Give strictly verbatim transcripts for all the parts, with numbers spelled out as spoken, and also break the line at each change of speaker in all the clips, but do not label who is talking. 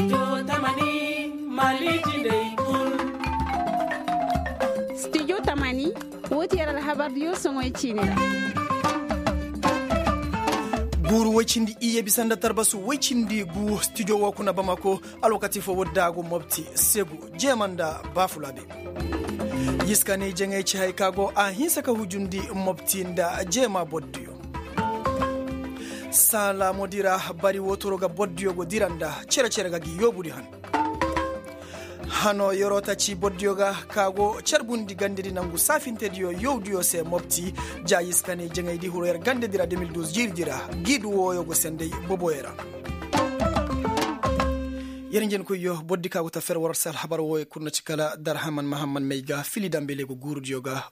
Studio Tamani Malijine Kul.
Studio Tamani woti yara habar yo songo chine.
Guru wachindi iye bisanda tarbasu wachindi gu studio wakuna Bamako alokati fo wodago mobti segu jemanda bafulabe. Yiskane jenge chai kago a hinsaka hujundi mobti nda jema boddio. Sala modira bari wotoroga boddio go diranda chere chere ga giyobudi han. Hano yorota ci bodioga kago charbundi gandiri nangu safintedio yowdiyo se mopti jayiskane jengaydi huroyer gandedira deux mille douze jirdira gidu woyo go sendey boboyera yerinjen ko yo boddi kago ta fer war sal habar woy kunna ci kala darhaman mahamman meyga fili dambele go gurdiyoga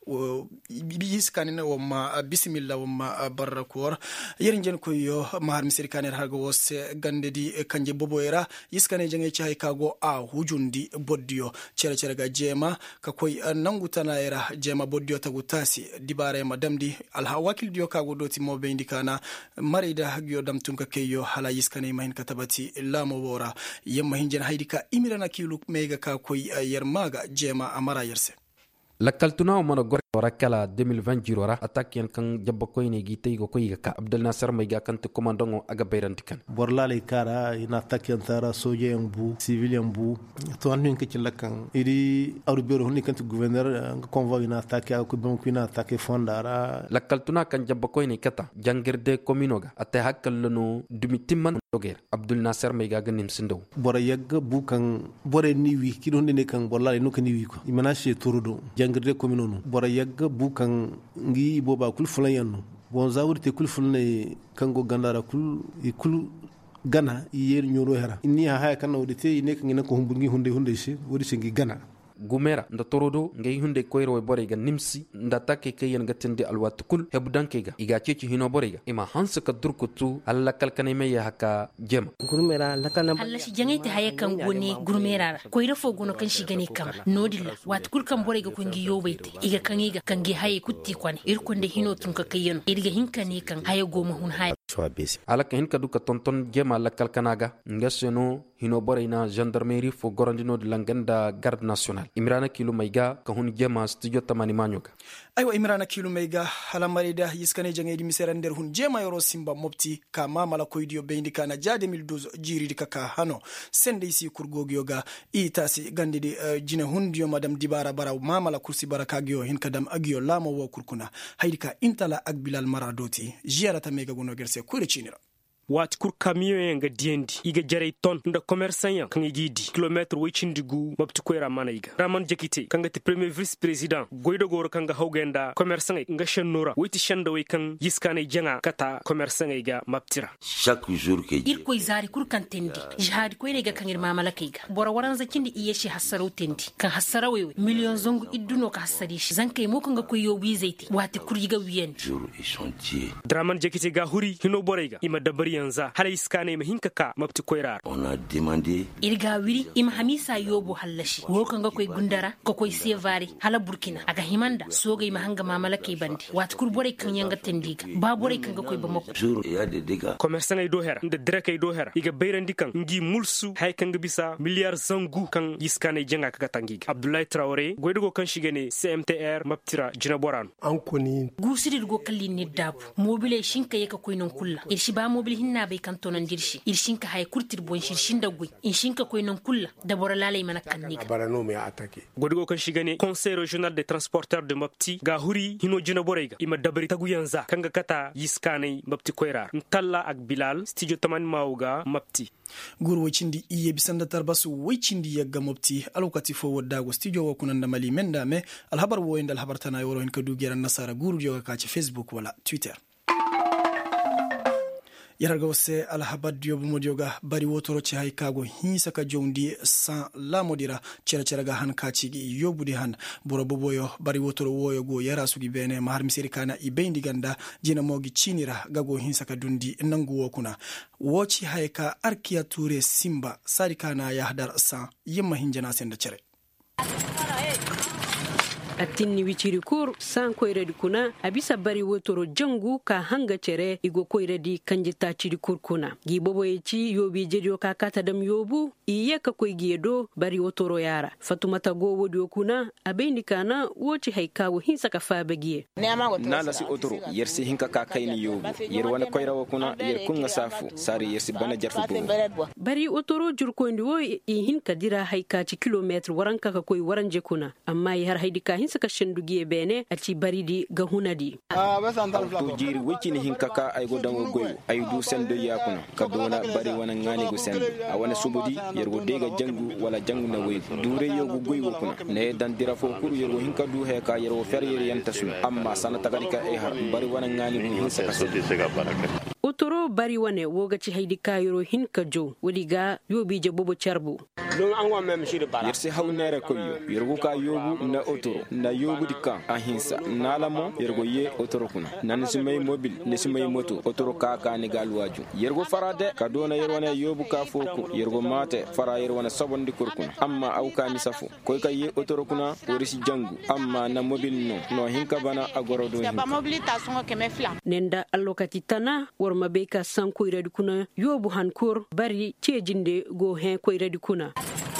yiskane ne wama bismillah wama barakor yerinjen ko yo mahar misirkane hargo wose gandedi kanje boboyera yiskane jengay ci hay kago a hujundi boddiyo cere cere ga jema ka koy nangutana era jema boddiyo tagutasi dibare madamdi alha wakil diyo kago doti mo be indikana marida hagyo damtum ka keyo hala yiskane mahin katabati lamo wora yem mahinjen haydika imirana kilu mega ka koy yermaga jema amara yerse
lakaltuna o mono gore rakala deux mille vingt jirora attaque yan kan jabba koy ne gitay go koy ka Abdel Nasser may ga kan te commandant aga bayrantikan
borlale kara ina attaque yan tara soje en bu civilian bu to an ke ci lakan iri awrubero honni kan gouverneur nga convoy ina attaque ko bon ko ina attaque fondara
lakaltuna kan jabba koy ne kata jangirde communoga atte hakkal lanu dumi timman doger Abdel Nasser may ga ganim sindaw
bora yagga bu kan bore ni wi ki don ne kan borlale no kan ni wi ko imana she turudo jangirde communono bora yagga bukan ngi boba kul fulan yanno bon zawurte kul fulne kango gandara kul e kul gana yer nyoro hera inni ha ha kan wodite ine kan ina ko humbungi hunde hunde shi wodi singi gana
gumera nda torodo ngay hunde koyro e borega nimsi nda takke kayen gatende alwat kul hebdankega iga ceci hino borega ima hansa ka durkutu alla kalkane me ya haka jema
gurmera lakana
alla shi jangaite haye kan gone gurmera koyro fo gono kan shi gane kan nodilla wat kul kan borega ko ngi yobaite iga kan iga kan gi haye kutti kwane irkonde hino tun ka kayen irga hinkane kan haye goma hun haye
ala ka hinka duka tonton jema alla kalkanaga ngaseno hino borena gendarmerie fo gorandino de langanda garde nationale imrana kilo maiga ka hun jema studio tamani manyoga
aywa imrana kilo maiga hala marida yiskane jangedi miserander hun jema yoro simba mopti ka mamala koydiyo beindi kana ja deux mille douze jiridi kaka hano sende isi kurgogyoga itasi gandidi uh, jine hundiyo madam dibara bara mamala kursi baraka gyo hin kadam agyo lamo wo kurkuna haydika intala ak bilal maradoti jiarata mega gono gerse kure chinira
wat kur camion yanga diendi iga jare ton nda commerçant yan kan yidi kilomètre wichindigu mabtu ko ramana iga raman jakite kanga ti premier vice président goydo gor kanga hawgenda commerçant nga chenora witi chenda way kan yiskane janga kata commerçant iga mabtira
chaque jour ke
ir ko izari kur kan tendi jihad ko rega kan irma malaka iga bora waran zakindi iye shi hasaro tendi kan hasara wewe million zongu idduno ka hasari shi zankai mo kanga ko yo wizaiti wati kur yiga wiyen
jour échantillé
draman jakite ga huri hino borega ima dabari yanza hala iskane mahinka ka mabti koirar
on a demandé
irga wiri im hamisa yobo hallashi wo kanga koy gundara ko koy sevari hala burkina aga himanda soga im hanga mamala kay bandi wat kur bore kan yanga tendiga ba bore kanga koy bamako
jour ya de dega
commerçant ay do hera de drek ay do hera iga beyrandi kan ngi mulsu hay kanga bisa milliard zangu kan iskane jenga ka tangiga Abdoulaye Traoré goydo kan shigene C M T R mabtira jina boran
an koni
gusiri go kalli ni dabu mobile shinka yaka koy non kulla irshi ba mobile na bai kan tonan dirshi irshinka hay kurtir bon shirshin da gui inshinka koy non kulla da bora lalai mana kanniga
barano me atake
godigo kan shigane conseil régional des transporteurs de Mopti ga huri hino jina borega ima dabari tagu yanza kanga kata yiskane Mopti koyra ntalla ak Bilal studio taman mauga Mopti
guru wicindi iye bisanda tarbasu wicindi yagga Mopti alokati fo wodago studio wo kunanda mali mendame alhabar wo endal habartana yoro hin kadu geran nasara guru joga ka ci Facebook wala Twitter yarga wose alhabad yobu modioga bari wotoro ci hay kago hinsa ka jondi san la modira cera cera ga han kaci gi yobudi han boro boboyo bari wotoro woyo go yara sugi bene mahar misiri kana i bendi ganda jina mogi cinira gago hinsa ka dundi nangu wokuna woci hay ka arkiya ture simba sari kana ya hadar san yimma hinjana senda cere
atinni wiciri kur san koyredi kuna abisa bari wotoro jangu ka hanga cere igo koyredi kanjita ciri kurkuna gi bobo yeci yobi jedio ka kata dam yobu iye ka koy giedo bari wotoro yara fatumata go wodi kuna abendi kana woci haikawo hinsa ka fa bagiye
nala si otoro yersi hinka ka kayni yobu yer wana koyrawo kuna yer kunga safu sari yersi bana jarfu bo
bari otoro jurkondi wo i hinka dira haika ci kilometer waranka ka koy waranje kuna amma yi har haidi ka hinsa ka shendugiye bene aci bari di ga hunadi
to jiri wecini hinka ka ay go dango goyo ay du sendo yakuna ka dona bari wana ngani go sendo a wana subudi yergo dega jangu wala jangu na wey dure yogo goyo kuna ne dan dira fo kuru yergo hinka du he ka yergo fer yer yanta sun amma sana tagalika e har bari wana ngani go hinsa ka sendo
otoro bari wane woga ci haidi ka yoro hinka jo wodiga yobi je bobo charbu
yersi hawnere koyo yergo ka yobu na otoro na yobu dikka a hinsa nalamo yergo ye otoro kuna nan simay mobil ne simay moto otoro ka ka ni galwaju yergo farade ka dona yerwane yobu ka foko yergo mate fara yerwane sabondi kurkuna amma au ka misafu koy ka ye otoro kuna orisi jangu amma na mobil no no hinka bana agoro do
nenda allokati tana worma be ka san koyredi kuna yobu hankur bari cejinde go hen koyredi kuna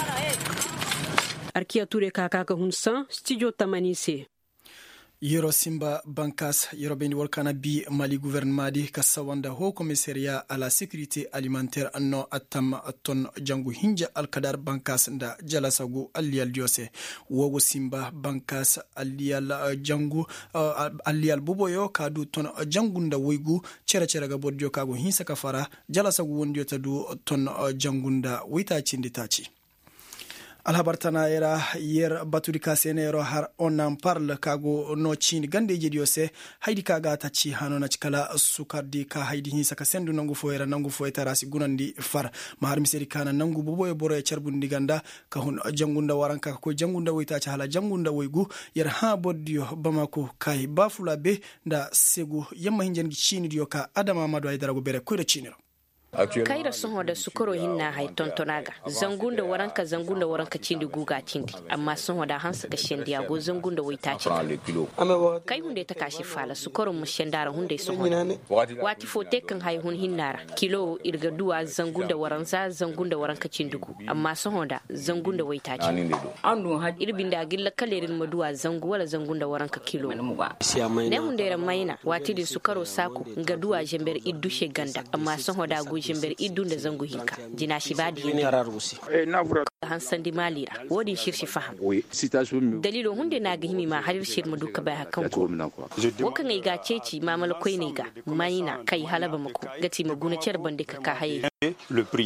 Arkia Touré Kaka Hunsan, Studio Tamanise.
Yero Simba Bankas, Yero Bendi Volcana bi Mali gouvernement di Kassawanda Haut Commissariat à la sécurité alimentaire no atam ton jangu hinja Alkadar Bankas nda Jalasagu Alial Diose. Wogo Simba Bankas Alial jangu uh, Alial Buboyo kadu ton jangu nda wigu chera chera gabodio kago hinsa kafara Jalasagu wondio tadu ton jangu nda wita chindi tachi. Alhabartana era yer baturi kasenero har on en parle kago no chin gande jedio se haidi kaga tachi hano na chikala sukardi ka haidi hinsa ka sendu nangu fo era nangu fo eta rasi gunandi far mahar miseri kana nangu bobo e boro e charbundi ganda ka hun jangunda waranka ko jangunda woita cha hala jangunda woygu yer ha boddio bamako kai bafula be nda segu yamma hinjen gi chini dio ka adama madu ay darago bere ko re chiniro
kaira sun da sukaro hinna hay tontonaga zangunda waranka zangunda waranka cindi guga cindi amma sun da hansa ga shendi ago zangunda waita ci kai hunde ta kashi fala sukaro mu shendara hunde sun wati fote kan hay hun hinnara kilo irga duwa zangunda waranza zangunda waranka cindugu amma sun da zangunda waita ci andu ha irbinda gilla kalerin maduwa zangu wala zangunda waranka kilo ne hunde ran maina wati di sukaro saku ga duwa jember idushe ganda amma sun da jimber idun da zango hinka jina shi badi ne ararusi hansan di malira wodi shirshi faham dalilo hunde na ga himi ma harir shir mu duka bai hakan ko wakan ai ga ceci mamal koi ne ga mayina kai halaba mako gati maguna cer bande ka ka haye le prix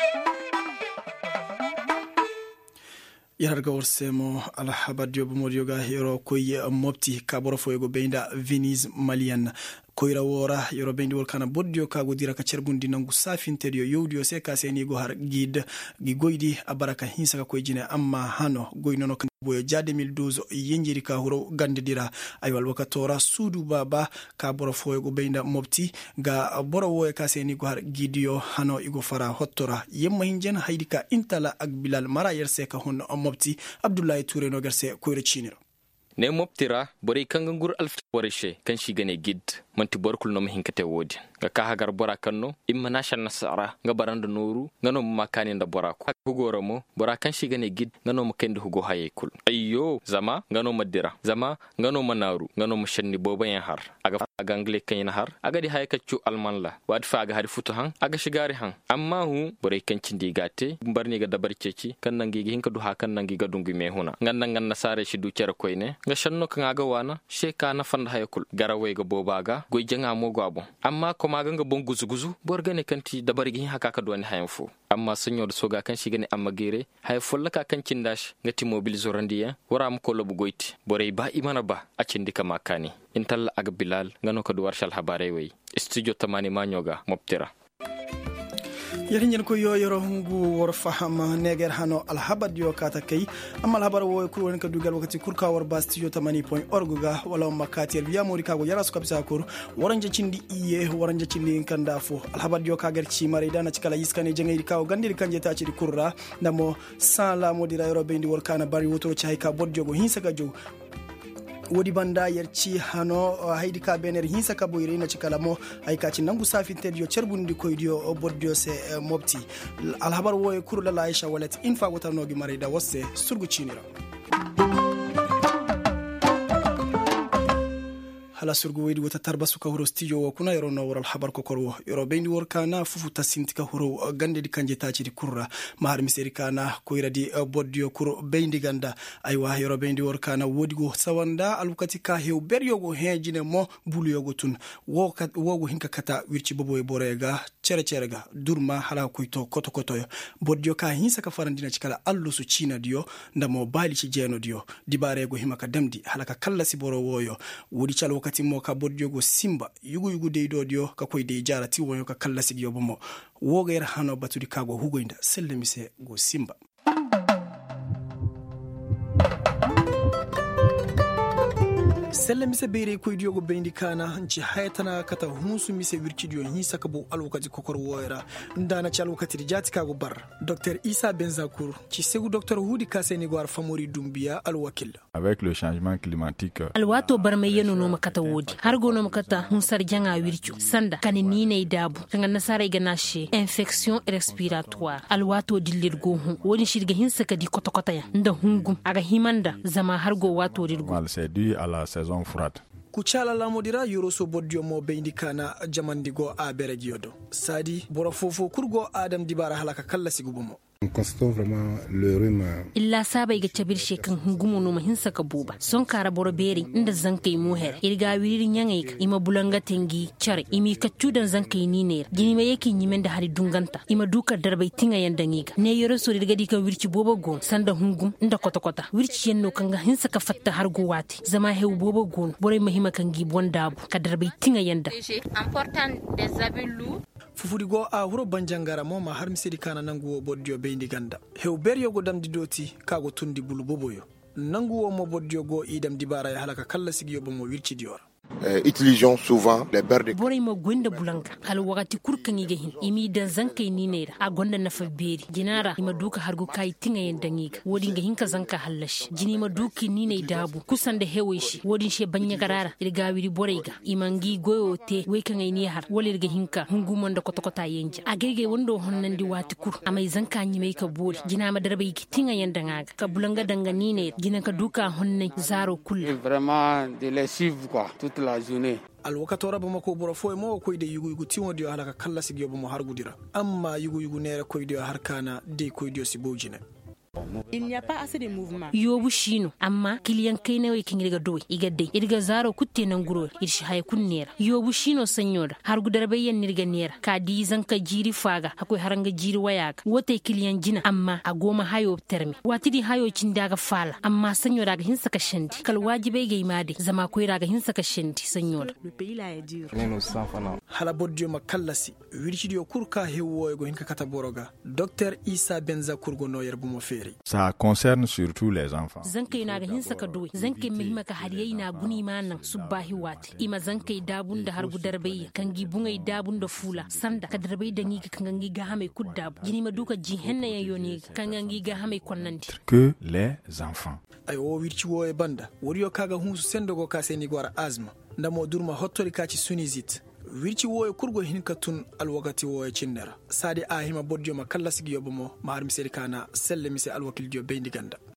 yarga worsemo alhabadio bomodioga hero koy mopti kaboro foygo beinda Venise Malian koyra wora yoro bendi wol kana boddio kago dira ka cerbundi nangu safintedio yowdio se ka seni go har guide gi goydi abaraka hinsa ka koyjine amma hano goynono kan boyo ja deux mille douze yenjiri ka huro gande dira aywal wakatora sudu baba ka boro foygo beinda mopti ga boro woy ka seni go har gidio hano igo fara hottora yemma hinjen haydi ka intala ak bilal mara yerse ka hon mopti Abdoulaye Touré no gerse koyre chiniro
ne moptira bore kanga gur alf boreshe kan shi gane gid manti borkul no hinkate wodi ga ka hagar bora kanno imma nashan nasara ga baranda noru ngano makani nda bora ko hugoro mo bora kan shi gane gid ngano mo kende hugo hayekul ayyo zama ngano madira zama ngano manaru ngano mo shanni boba yan har aga aga angle kan har aga di hayekaccu alman la wad fa aga hari futu han aga shigari han amma hu bore kan cindi gate barni ga dabar ceci kan nangi hinka du ha kan nangi ga dungi me huna nganna nganna sare shi du cere koyne ga shanno kan aga wana sheka na fanda hayekul garaway ga bobaga goy janga mo gwabo amma ko maga nga bon guzu-guzu borgane kanti dabari gi haka ka duwani hayan fu amma sunyo da soga kan shigane amma gere hay folla ka kan cindash ngati mobil zorandiya wara am ko lobu goyti bore ba imana ba a cindika makani intalla aga bilal ngano ko du warshal habare way studio tamani manyoga moptera
yarinyen ko yoyoro hungu wor faham neger hano alhabad yo kata kay amma alhabar wo ko won ka dugal wakati kurka war bastiyo tamani point org ga wala makati biya mori kago yara su kabisa kur waranje cindi iye waranje cindi kanda fo alhabad yo kagar ci mari dana cikala yiskane jengay kawo gandir kanje ta ci kurra namo sans la modira yoro bendi wor kana bari wotoro ci hay ka bodjo go hinsa ga jow wodi banda yerci hano haydi ka bener hinsa ka boyre na cikalamo ay ka ci nangu safinte dio cerbundi koydio boddio se mobti alhabar woy kurla la Aisha walet infa wotanogi marida wasse surgu cinira hala surgu wedi wata tarbasu ka huro studio kuna yoro no waral habar ko korwo yoro bendi wor kana fufu tasinti ka huro gande di kanje taci di kurra mahar miseri kana ko iradi boddio kuro bendi ganda aywa yoro bendi wor kana wodi go sawanda alukati ka hew beryo go hejine mo bulu yogo tun wo wo hinka kata wirci bobo e borega cere cerega durma hala ko to koto koto yo boddio ka hinsa ka farandina cikala allu su cina dio ndamo bali ci jeno dio dibare go himaka damdi hala ka kala si boro woyo wodi chalo mo ka boddio go simba yugu yugu de do dio ka koy de jarati wonyo ka kala sigi yobo woga yer hano batudi kago hugoinda selle mise go simba selle mise beere koy diogo bendi kana nci haytana kata hunsu mise wirkidio hisa kabo alwakati kokor woyra ndana ci alwakati jati kago bar docteur Issa Benzakour ci segu docteur Hudi Kaseni gwar famori dumbia alwakil
avec le changement climatique
alwato barme yeno no makata wodi har gono makata hunsar janga wircu sanda kanini ne dabu kanga nasara ganashe infection respiratoire alwato dillir go hu woni shirga hinsa kadi kotokota ya nda hungum aga himanda zama har go wato dirgo
mal c'est dû à la saison froide
kuchala la modira yoroso boddio mo beindi kana jamandigo a beregiodo sadi boro fofo kurgo adam dibara halaka kala sigubumo
On constate vraiment le rhume.
Illa saba iga cabir shekan hungumo no mahinsa ka buba. Son kara boroberi inda zankai muher. Irga wiri nyanga ima bulanga tengi chare imi kachudan zankai niner. Gini me yeki nyimenda hari dunganta. Ima duka darbai tinga yandangiga. Ne yoro so irga dika wirchi bobo gon sanda hungum inda kota kota. Wirchi yenno kanga hinsa ka fatta har guwati. Zama heu bobo gon bore mahima kangi bondabu ka darbai tinga yanda.
Important des habits lourds.
Fufurigo a huro banjangara mo ma har misiri kana nanguwo boddio beindi ganda hew beryo go damdi doti kago tundi bulu boboyo nanguwo mo boddio go idam dibara ya halaka kala sigiyo bomo wirci dior
Euh, utilisons souvent les beurres de
bore mo gwenda bulanka hal wakati kurkan yiga hin imi dan zankai ni neera a gonda na fa beri jinara ima duka hargo kai tinga yendangiga wodi nga hinka zanka hallash jini ma duki ni ne dabu kusan da hewe shi wodi she banya garara irga wiri borega imangi goyo te we kan ni har woli irga hinka hungumon da kotokota yenja agege wondo honnandi wati kur amai zanka nyime ka bori jina ma darbe ki tinga yendangaga ka bulanga danga ni ne jina ka duka honne zaro kullu
vraiment de lessive quoi toute la journée.
alwakato raba mako boro fo mo ko ide yugu yugu tiwo dio halaka kala sigiyo mo har gudira amma yugu yugu nere ko ide har kana de ko ide si bojine.
Il n'y a pas assez de mouvement.
Yobu shino amma kiliyan kai ne wai kinga doy igadde irga zaro kutte nan guro irshi hay kunnera yobu shino sanyoda har gudar bayyan nirga nera ka di zanka jiri faga akwai haranga jiri wayaga wote kiliyan jina amma a goma hayo termi watidi hayo cin daga fala amma sanyoda ga hinsa ka shandi kal wajibe ga imade zama koi raga hinsa ka shandi sanyoda
Le pays là est dur.
hala boddio makallasi wircidio kurka hewo go hinka kata boroga docteur Issa Benzakour go no yerbumo feri.
Ça concerne surtout les enfants.
Zankai na ga hinsa ka doy zankai mihima ka hariyai na guni manan subahi wati ima zankai dabun da har gudar bayya kangi bungai dabun da fula sanda ka darbai da ni kangangi ga hame kuddabu jini maduka jihenna yayoni kangangi ga hame konnandi
Que les enfants.
ayo wirci wo e banda woriyo kaga hunsu sendogo ka seni gwara azma ndamo durma hottori kaci sunizit wirci wo e kurgo hinka tun alwakati wo e cinnera sadi a hima boddio makalla sigi yobomo ma har miseri kana selle mise alwakil dio beindi ganda